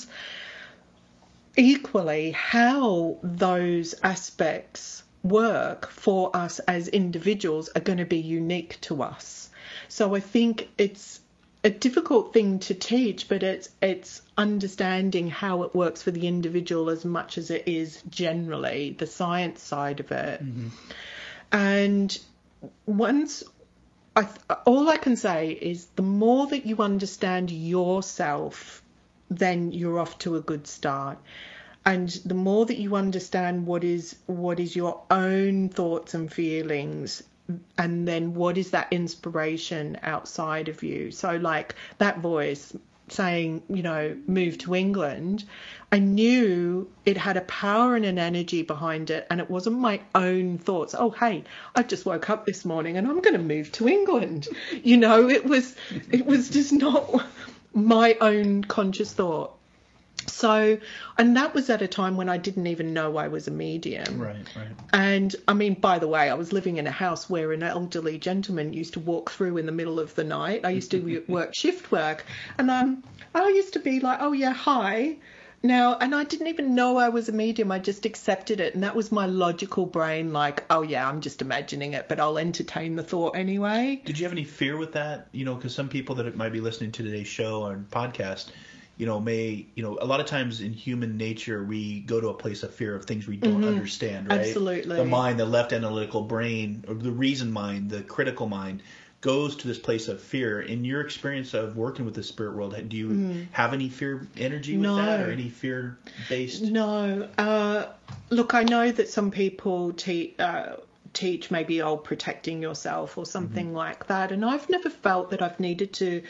equally how those aspects work for us as individuals are going to be unique to us. So I think it's a difficult thing to teach, but it's it's understanding how it works for the individual as much as it is generally the science side of it. Mm-hmm. And once I all I can say is the more that you understand yourself, then you're off to a good start. And the more that you understand what is what is your own thoughts and feelings, and then what is that inspiration outside of you. So like that voice saying, you know, move to England, I knew it had a power and an energy behind it, and it wasn't my own thoughts. Oh, hey, I just woke up this morning and I'm going to move to England. You know, it was it was just not my own conscious thought. So, and that was at a time when I didn't even know I was a medium. Right, right. And I mean, by the way, I was living in a house where an elderly gentleman used to walk through in the middle of the night. I used to work shift work, and um, I used to be like, oh yeah, hi. Now, and I didn't even know I was a medium. I just accepted it. And that was my logical brain, like, oh yeah, I'm just imagining it, but I'll entertain the thought anyway. Did you have any fear with that? You know, because some people that might be listening to today's show or podcast, you know, may, you know, a lot of times in human nature, we go to a place of fear of things we don't mm-hmm. understand, right? Absolutely. The mind, the left analytical brain, or the reason mind, the critical mind, goes to this place of fear. In your experience of working with the spirit world, do you mm. have any fear energy with no. that, or any fear-based? No. Uh, look, I know that some people te- uh, teach maybe, oh, protecting yourself or something mm-hmm. like that, and I've never felt that I've needed to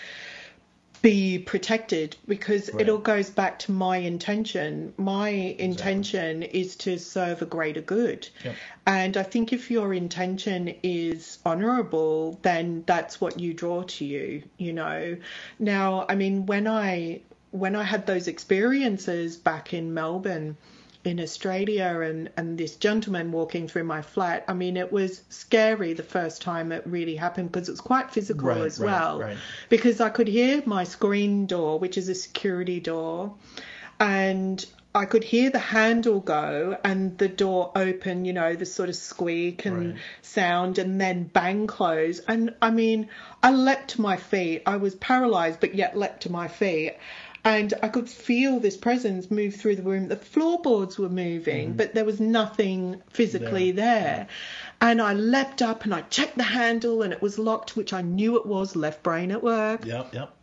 be protected, because right. it all goes back to my intention. My intention exactly. is to serve a greater good. Yep. And I think if your intention is honourable, then that's what you draw to you, you know. Now, I mean, when I when I had those experiences back in Melbourne, in Australia, and, and this gentleman walking through my flat, I mean, it was scary the first time it really happened, because it's quite physical right, as right, well. Right. Because I could hear my screen door, which is a security door, and I could hear the handle go and the door open, you know, the sort of squeak and right. sound, and then bang close. And I mean, I leapt to my feet. I was paralyzed, but yet leapt to my feet. And I could feel this presence move through the room. The floorboards were moving, mm. but there was nothing physically there. there. And I leapt up and I checked the handle, and it was locked, which I knew it was, left brain at work. Yep, yep.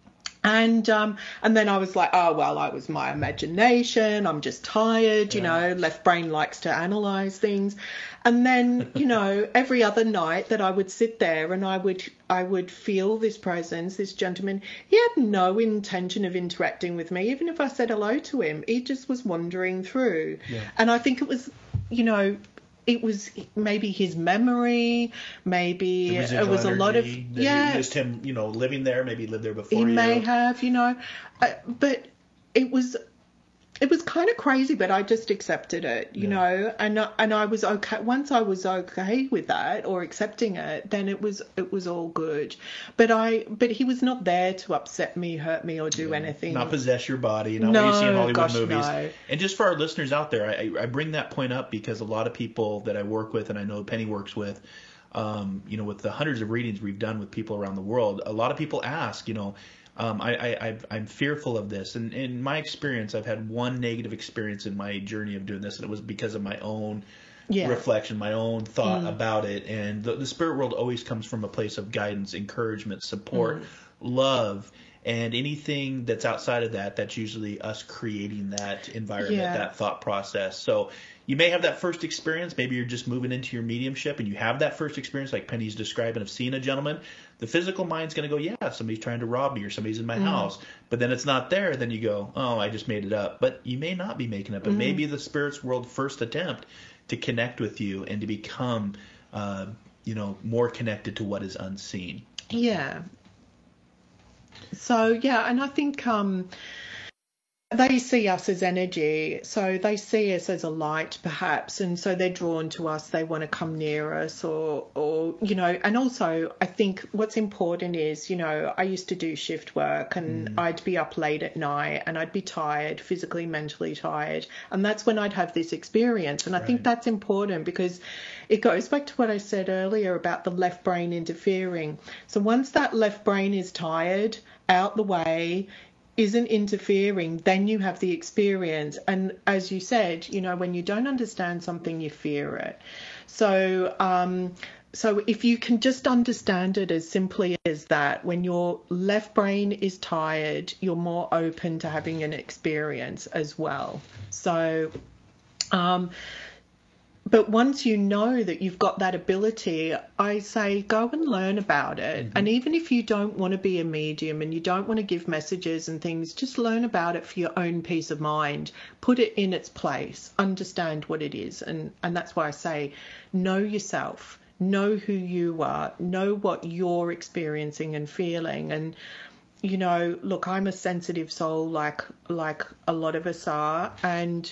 And um, and then I was like, oh, well, I was my imagination. I'm just tired, you Yeah. know, left brain likes to analyze things. And then, you know, every other night that I would sit there and I would I would feel this presence, this gentleman, he had no intention of interacting with me. Even if I said hello to him, he just was wandering through. Yeah. And I think it was, you know, it was maybe his memory, maybe The it residual was a lot of, energy, that yeah. Just him, you know, living there. Maybe he lived there before He you. may have, you know, uh, but it was it was kind of crazy, but I just accepted it, you Yeah. know, and I- and I was okay. Once I was okay with that or accepting it, then it was it was all good. But I but he was not there to upset me, hurt me, or do anything. Not possess your body, not No, what you see in Hollywood gosh, movies. no. And just for our listeners out there, I, I bring that point up because a lot of people that I work with, and I know Penny works with, um, you know, with the hundreds of readings we've done with people around the world, a lot of people ask, you know, um, I, I, I've, I'm fearful of this. And in my experience, I've had one negative experience in my journey of doing this, and it was because of my own Yeah. reflection, my own thought Mm. about it. And the, the spirit world always comes from a place of guidance, encouragement, support, Mm. love. And anything that's outside of that, that's usually us creating that environment, Yeah. that thought process. So you may have that first experience. Maybe you're just moving into your mediumship and you have that first experience like Penny's describing of seeing a gentleman. The physical mind's going to go, yeah, somebody's trying to rob me or somebody's in my Mm. house. But then it's not there. Then you go, oh, I just made it up. But you may not be making it up. It Mm. may be the spirit's world first attempt to connect with you and to become, uh, you know, more connected to what is unseen. Yeah. So, yeah, and I think um, they see us as energy. So they see us as a light, perhaps, and so they're drawn to us. They want to come near us or, or, you know, and also I think what's important is, you know, I used to do shift work and Mm. I'd be up late at night and I'd be tired, physically, mentally tired. And that's when I'd have this experience. And I think Right. that's important because it goes back to what I said earlier about the left brain interfering. So once that left brain is tired, out the way, isn't interfering, then you have the experience. And as you said, you know, when you don't understand something, you fear it. So, um, so if you can just understand it as simply as that, when your left brain is tired, you're more open to having an experience as well. So, um, but once you know that you've got that ability, I say go and learn about it. Mm-hmm. And even if you don't want to be a medium and you don't want to give messages and things, just learn about it for your own peace of mind. Put it in its place. Understand what it is. And, and that's why I say know yourself. Know who you are. Know what you're experiencing and feeling. And, you know, look, I'm a sensitive soul like like a lot of us are. And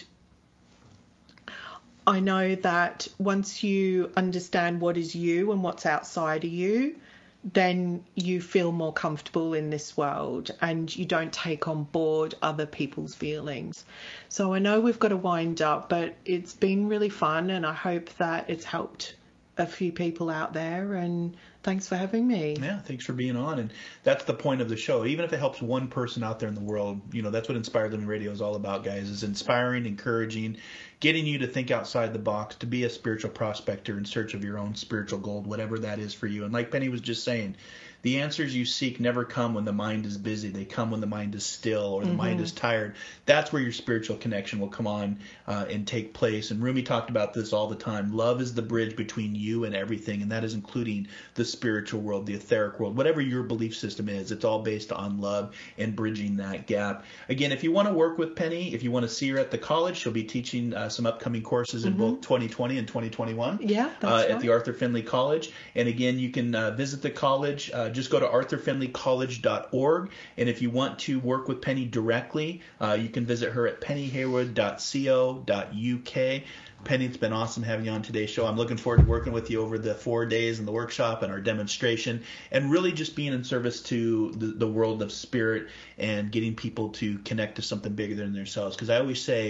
I know that once you understand what is you and what's outside of you, then you feel more comfortable in this world and you don't take on board other people's feelings. So I know we've got to wind up, but it's been really fun and I hope that it's helped a few people out there, and thanks for having me. Yeah, thanks for being on. And that's the point of the show. Even if it helps one person out there in the world, you know, that's what Inspired Living Radio is all about, guys, is inspiring, encouraging, getting you to think outside the box, to be a spiritual prospector in search of your own spiritual gold, whatever that is for you. And like Penny was just saying, the answers you seek never come when the mind is busy. They come when the mind is still or the Mm-hmm. mind is tired. That's where your spiritual connection will come on uh, and take place. And Rumi talked about this all the time. Love is the bridge between you and everything, and that is including the spiritual world, the etheric world, whatever your belief system is. It's all based on love and bridging that gap. Again, if you want to work with Penny, if you want to see her at the college, she'll be teaching uh, some upcoming courses in Mm-hmm. both twenty twenty and twenty twenty-one Yeah, that's uh, right. at the Arthur Findlay College. And again, you can uh, visit the college. Uh, just go to arthur findlay college dot org. And if you want to work with Penny directly, uh, you can visit her at penny haywood dot co dot u k. Penny, it's been awesome having you on today's show. I'm looking forward to working with you over the four days in the workshop and our demonstration, and really just being in service to the, the world of spirit and getting people to connect to something bigger than themselves. Because I always say,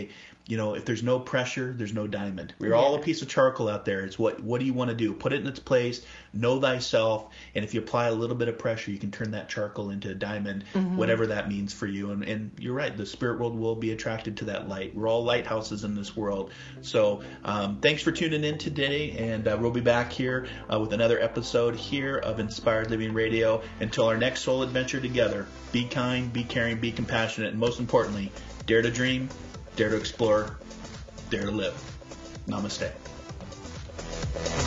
you know, if there's no pressure, there's no diamond. We're yeah. all a piece of charcoal out there. It's what what do you want to do? Put it in its place, know thyself, and if you apply a little bit of pressure, you can turn that charcoal into a diamond, mm-hmm. whatever that means for you. And, and you're right, the spirit world will be attracted to that light. We're all lighthouses in this world. So um, thanks for tuning in today, and uh, we'll be back here uh, with another episode here of Inspired Living Radio. Until our next soul adventure together, be kind, be caring, be compassionate, and most importantly, dare to dream, dare to explore, dare to live. Namaste.